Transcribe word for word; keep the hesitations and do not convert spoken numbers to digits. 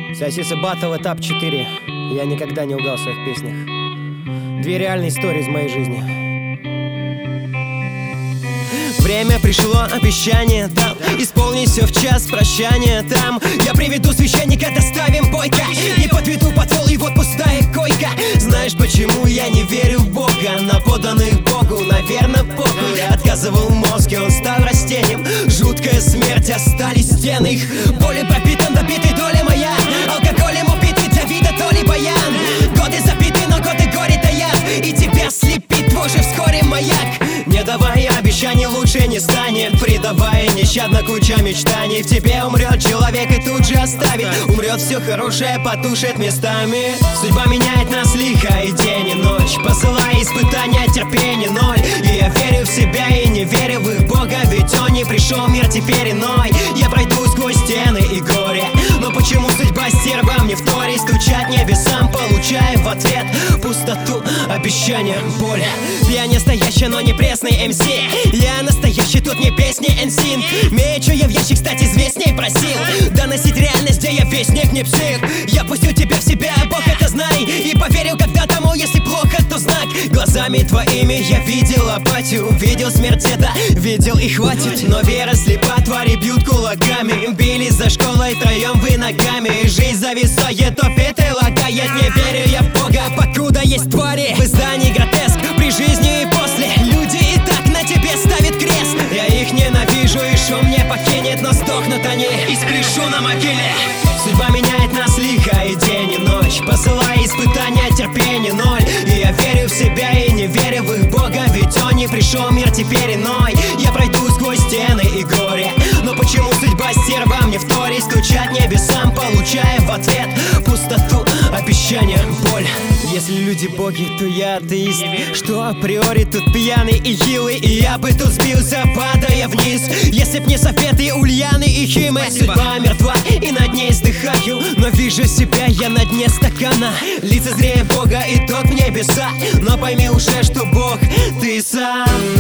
Сосиса Батл, этап четыре. Я никогда не лгал в своих песнях. Две реальные истории из моей жизни. Время пришло, обещание дал. Исполни все в час, прощание там. Я приведу священника, доставим бойко. Не подведу подвол, и вот пустая койка. Знаешь, почему я не верю в Бога? На поданных Богу, наверное, Богу. Я отказывал мозг, и он стал растением. Жуткая смерть, остались стены. Их боли пропитан, добитый доля моя. Алкоголем убитый для вида то ли баян. Годы забиты, но годы горе таят. И тебя слепит твой же вскоре маяк. Не давая обещаний, лучше не станет. Придавая нещадно куча мечтаний. В тебе умрет человек и тут же оставит. Умрет все хорошее, потушит местами. Судьба меняет нас лихо и день и ночь, посылая испытания, терпения ноль. И я верю в себя и не верю в их Бога. Ведь он не пришел в мир теперь иной. Я пройду сквозь стены и горе. Но почему судьба стерва мне вторит? Стучать небесам, получая в ответ пустоту, обещания, боль. Я не настоящий, но не пресный эм си. Я настоящий, тут не песни эн синк. Мечу я в ящик, стать известней просил. Доносить реальность, где я вестник, не псих. Я пустил тебя в себя, Бог это знай. И поверил когда-то, мол, если плохо, то знак. Глазами твоими я видел апатию. Видел смерть деда, видел и хватит. Но вера слепа, твари бьют кулаками. Били за школой, троем вы ногами. И жизнь зависает, топит и лагает. Не верю я в Бога, покуда есть твари. В издании гротеск, при жизни и после. Люди и так на тебе ставят крест. Я их ненавижу, и шум мне покинет. Но сдохнут они и скрешу на могиле. Судьба меняет нас лихо и день и ночь, посылая испытания, терпения ноль. И я верю в себя и не верю в их Бога. Ведь он не пришел в мир теперь иной. Я пройду сквозь стены и горе. Но почему судьба стерва мне вторит? Стучать небесам, получая в ответ пустоту, обещания, боль. Если люди боги, то я атеист. Что априори тут пьяный и хилый. И я бы тут сбился, падая вниз. Если б не советы Ульяны и Химы. Судьба мертва и над ней вздыхаю. Но вижу себя я на дне стакана. Лицезрея Бога и тот в небеса. Но пойми уже, что Бог ты сам.